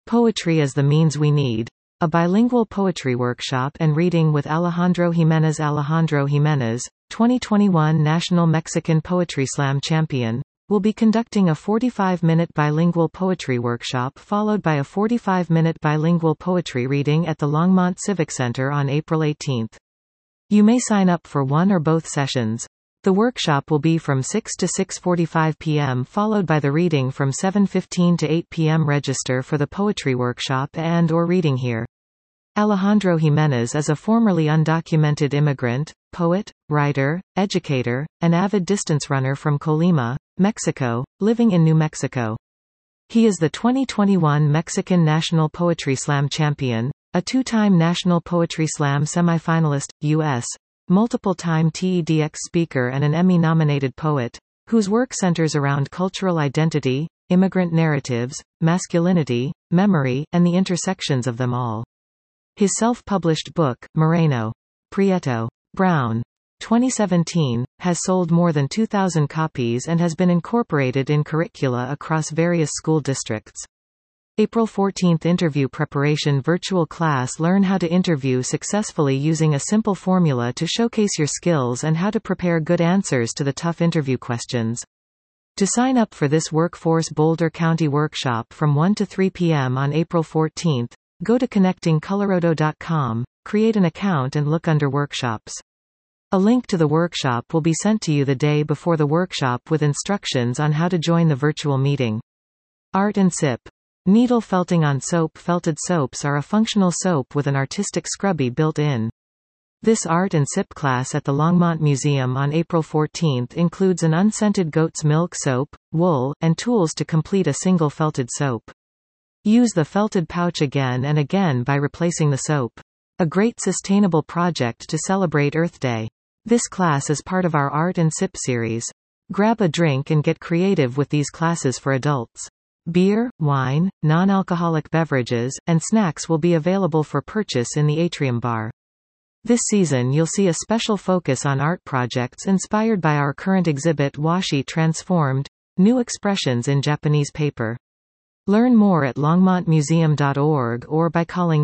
Poetry as the Means We Need. A bilingual poetry workshop and reading with Alejandro Jimenez. Alejandro Jimenez, 2021 National Mexican Poetry Slam champion, will be conducting a 45-minute bilingual poetry workshop followed by a 45-minute bilingual poetry reading at the Longmont Civic Center on April 18. You may sign up for one or both sessions. The workshop will be from 6 to 6:45 p.m. followed by the reading from 7:15 to 8 p.m. Register for the poetry workshop and/or reading here. Alejandro Jimenez is a formerly undocumented immigrant, poet, writer, educator, and avid distance runner from Colima, Mexico, living in New Mexico. He is the 2021 Mexican National Poetry Slam champion, a two-time National Poetry Slam semifinalist, U.S., multiple-time TEDx speaker and an Emmy-nominated poet, whose work centers around cultural identity, immigrant narratives, masculinity, memory, and the intersections of them all. His self-published book, Moreno, Prieto, Brown, 2017, has sold more than 2,000 copies and has been incorporated in curricula across various school districts. April 14 Interview Preparation Virtual Class. Learn how to interview successfully using a simple formula to showcase your skills and how to prepare good answers to the tough interview questions. To sign up for this Workforce Boulder County workshop from 1 to 3 p.m. on April 14, go to connectingcolorado.com, create an account and look under Workshops. A link to the workshop will be sent to you the day before the workshop with instructions on how to join the virtual meeting. Art and Sip. Needle felting on soap. Felted soaps are a functional soap with an artistic scrubby built in. This art and sip class at the Longmont Museum on April 14 includes an unscented goat's milk soap, wool, and tools to complete a single felted soap. Use the felted pouch again and again by replacing the soap. A great sustainable project to celebrate Earth Day. This class is part of our Art and Sip series. Grab a drink and get creative with these classes for adults. Beer, wine, non-alcoholic beverages, and snacks will be available for purchase in the atrium bar. This season you'll see a special focus on art projects inspired by our current exhibit Washi Transformed, New Expressions in Japanese Paper. Learn more at longmontmuseum.org or by calling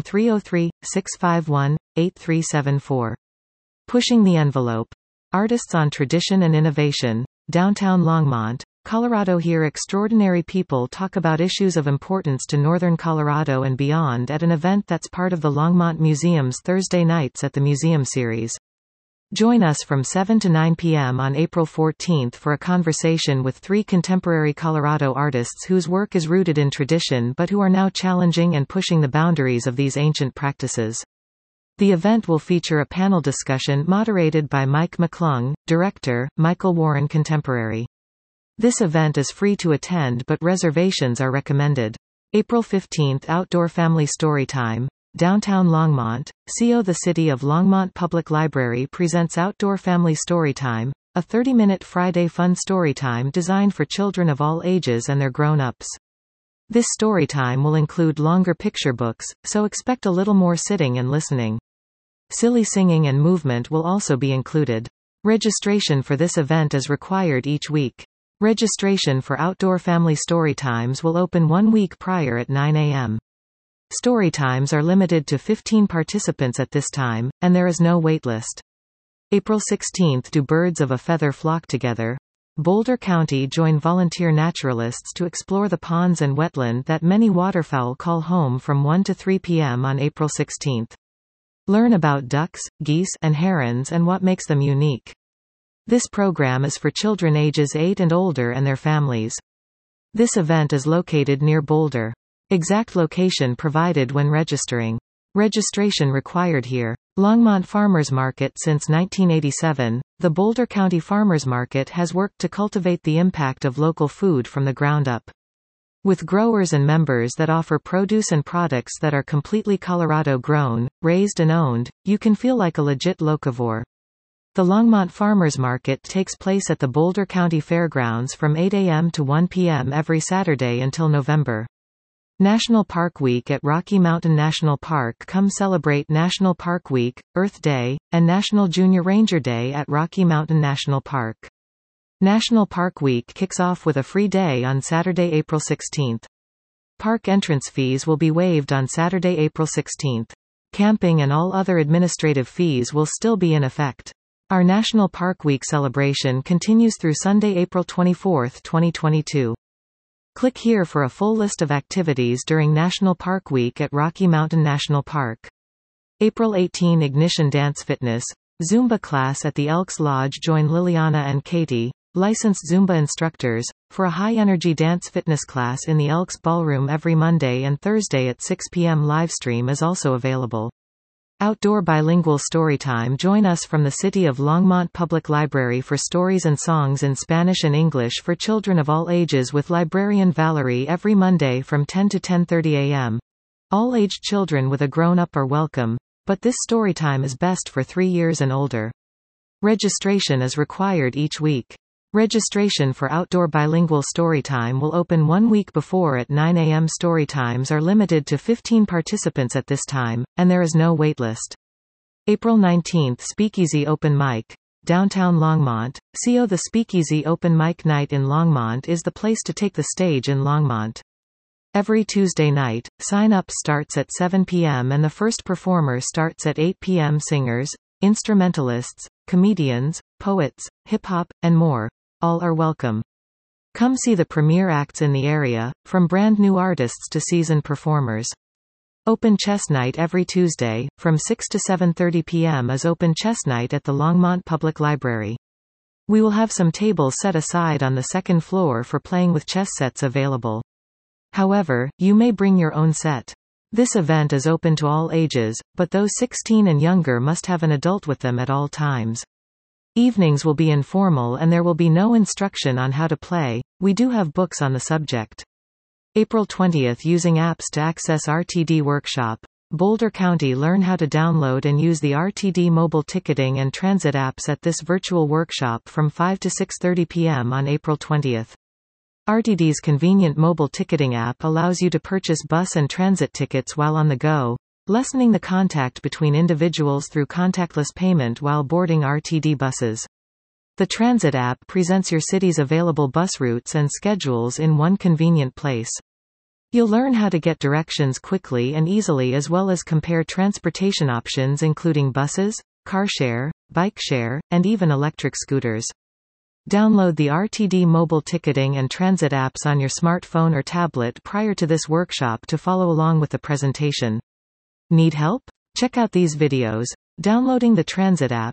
303-651-8374. Pushing the Envelope. Artists on Tradition and Innovation, Downtown Longmont, Colorado. Here extraordinary people talk about issues of importance to northern Colorado and beyond at an event that's part of the Longmont Museum's Thursday Nights at the Museum series. Join us from 7 to 9 p.m. on April 14 for a conversation with three contemporary Colorado artists whose work is rooted in tradition but who are now challenging and pushing the boundaries of these ancient practices. The event will feature a panel discussion moderated by Mike McClung, director, Michael Warren Contemporary. This event is free to attend but reservations are recommended. April 15 Outdoor Family Storytime. Downtown Longmont, CO. The City of Longmont Public Library presents Outdoor Family Storytime, a 30-minute Friday fun storytime designed for children of all ages and their grown-ups. This storytime will include longer picture books, so expect a little more sitting and listening. Silly singing and movement will also be included. Registration for this event is required each week. Registration for Outdoor Family Storytimes will open 1 week prior at 9 a.m. Storytimes are limited to 15 participants at this time, and there is no waitlist. April 16 Do birds of a feather flock together? Boulder County join volunteer naturalists to explore the ponds and wetland that many waterfowl call home from 1 to 3 p.m. on April 16. Learn about ducks, geese, and herons and what makes them unique. This program is for children ages 8 and older and their families. This event is located near Boulder. Exact location provided when registering. Registration required here. Longmont Farmers Market. Since 1987, the Boulder County Farmers Market has worked to cultivate the impact of local food from the ground up. With growers and members that offer produce and products that are completely Colorado grown, raised and owned, you can feel like a legit locavore. The Longmont Farmers Market takes place at the Boulder County Fairgrounds from 8 a.m. to 1 p.m. every Saturday until November. National Park Week at Rocky Mountain National Park. Come celebrate National Park Week, Earth Day, and National Junior Ranger Day at Rocky Mountain National Park. National Park Week kicks off with a free day on Saturday, April 16. Park entrance fees will be waived on Saturday, April 16. Camping and all other administrative fees will still be in effect. Our National Park Week celebration continues through Sunday, April 24, 2022. Click here for a full list of activities during National Park Week at Rocky Mountain National Park. April 18 Ignition Dance Fitness. Zumba class at the Elks Lodge. Join Liliana and Katie, licensed Zumba instructors, for a high-energy dance fitness class in the Elks Ballroom every Monday and Thursday at 6 p.m. Livestream is also available. Outdoor bilingual storytime. Join us from the City of Longmont Public Library for stories and songs in Spanish and English for children of all ages with librarian Valerie every Monday from 10 to 10:30 a.m. All aged children with a grown-up are welcome, but this storytime is best for 3 years and older. Registration is required each week. Registration for outdoor bilingual storytime will open 1 week before at 9 a.m. Storytimes are limited to 15 participants at this time, and there is no waitlist. April 19 Speakeasy Open Mic. Downtown Longmont. CO The Speakeasy Open Mic Night in Longmont is the place to take the stage in Longmont. Every Tuesday night, sign-up starts at 7 p.m. and the first performer starts at 8 p.m. Singers, instrumentalists, comedians, poets, hip-hop, and more. All are welcome. Come see the premier acts in the area, from brand new artists to seasoned performers. Open Chess Night every Tuesday, from 6 to 7:30 p.m. is Open Chess Night at the Longmont Public Library. We will have some tables set aside on the second floor for playing with chess sets available. However, you may bring your own set. This event is open to all ages, but those 16 and younger must have an adult with them at all times. Evenings will be informal and there will be no instruction on how to play. We do have books on the subject. April 20 Using apps to access RTD Workshop. Boulder County. Learn how to download and use the RTD mobile ticketing and transit apps at this virtual workshop from 5 to 6:30 p.m. on April 20. RTD's convenient mobile ticketing app allows you to purchase bus and transit tickets while on the go, lessening the contact between individuals through contactless payment while boarding RTD buses. The transit app presents your city's available bus routes and schedules in one convenient place. You'll learn how to get directions quickly and easily as well as compare transportation options including buses, car share, bike share, and even electric scooters. Download the RTD mobile ticketing and transit apps on your smartphone or tablet prior to this workshop to follow along with the presentation. Need help? Check out these videos. Downloading the transit app,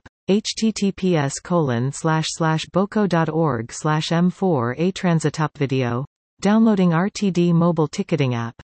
https://boco.org/m4a transitop video. Downloading RTD mobile ticketing app,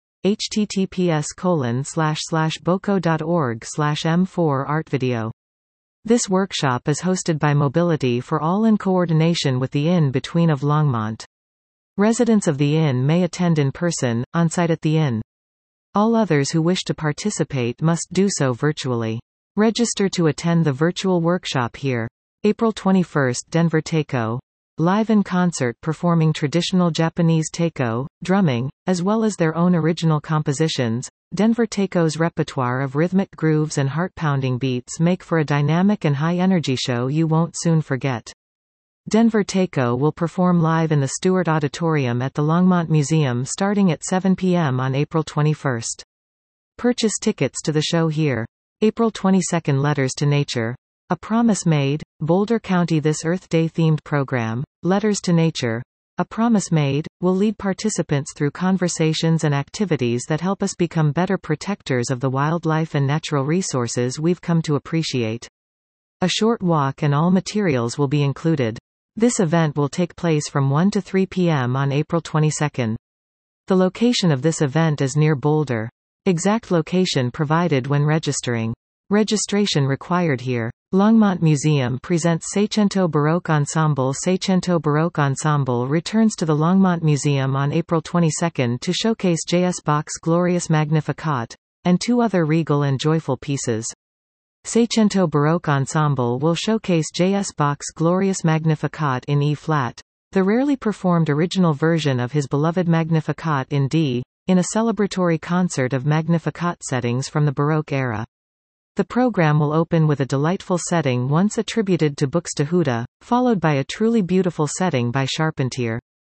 https://boco.org/m4 art video. This workshop is hosted by Mobility for All in coordination with the Inn Between of Longmont. Residents of the Inn may attend in person, on-site at the Inn. All others who wish to participate must do so virtually. Register to attend the virtual workshop here. April 21 Denver Taiko. Live in concert performing traditional Japanese taiko, drumming, as well as their own original compositions. Denver Taiko's repertoire of rhythmic grooves and heart-pounding beats make for a dynamic and high-energy show you won't soon forget. Denver Taiko will perform live in the Stewart Auditorium at the Longmont Museum starting at 7 p.m. on April 21. Purchase tickets to the show here. April 22 Letters to Nature. A Promise Made, Boulder County. This Earth Day themed program, Letters to Nature, A Promise Made, will lead participants through conversations and activities that help us become better protectors of the wildlife and natural resources we've come to appreciate. A short walk and all materials will be included. This event will take place from 1 to 3 p.m. on April 22. The location of this event is near Boulder. Exact location provided when registering. Registration required here. Longmont Museum presents Seicento Baroque Ensemble. Seicento Baroque Ensemble returns to the Longmont Museum on April 22 to showcase J.S. Bach's Glorious Magnificat, and 2 other regal and joyful pieces. Seicento Baroque Ensemble will showcase J.S. Bach's Glorious Magnificat in E-flat, the rarely performed original version of his beloved Magnificat in D, in a celebratory concert of Magnificat settings from the Baroque era. The program will open with a delightful setting once attributed to Buxtehude, followed by a truly beautiful setting by Charpentier.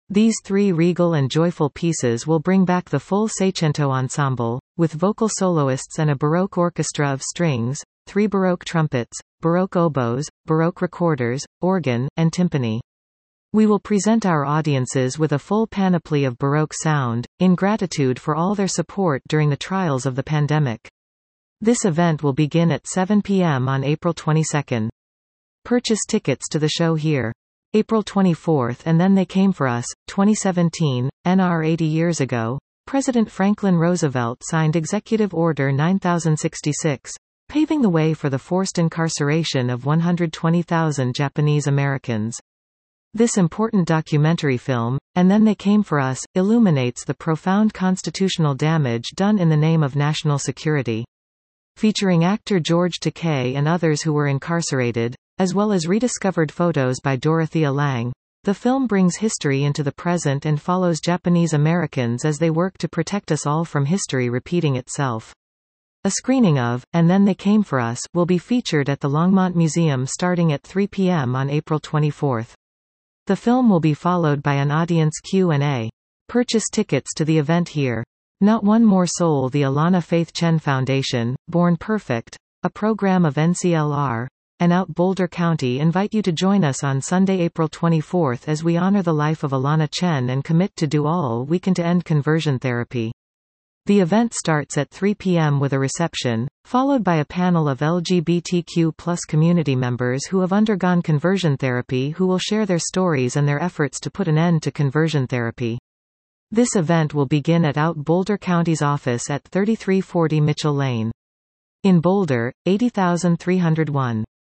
These three regal and joyful pieces will bring back the full Seicento ensemble, with vocal soloists and a Baroque orchestra of strings, 3 Baroque trumpets, Baroque oboes, Baroque recorders, organ, and timpani. We will present our audiences with a full panoply of Baroque sound, in gratitude for all their support during the trials of the pandemic. This event will begin at 7 p.m. on April 22. Purchase tickets to the show here. April 24. And Then They Came for Us, 2017, NR 80 years ago, President Franklin Roosevelt signed Executive Order 9066, paving the way for the forced incarceration of 120,000 Japanese Americans. This important documentary film, And Then They Came for Us, illuminates the profound constitutional damage done in the name of national security. Featuring actor George Takei and others who were incarcerated, as well as rediscovered photos by Dorothea Lange, the film brings history into the present and follows Japanese Americans as they work to protect us all from history repeating itself. A screening of And Then They Came for Us will be featured at the Longmont Museum starting at 3 p.m. on April 24. The film will be followed by an audience Q&A. Purchase tickets to the event here. Not One More Soul. The Alana Faith Chen Foundation, Born Perfect, a program of NCLR, and Out Boulder County invite you to join us on Sunday, April 24 as we honor the life of Alana Chen and commit to do all we can to end conversion therapy. The event starts at 3 p.m. with a reception, followed by a panel of LGBTQ+ community members who have undergone conversion therapy who will share their stories and their efforts to put an end to conversion therapy. This event will begin at Out Boulder County's office at 3340 Mitchell Lane. In Boulder, 80301.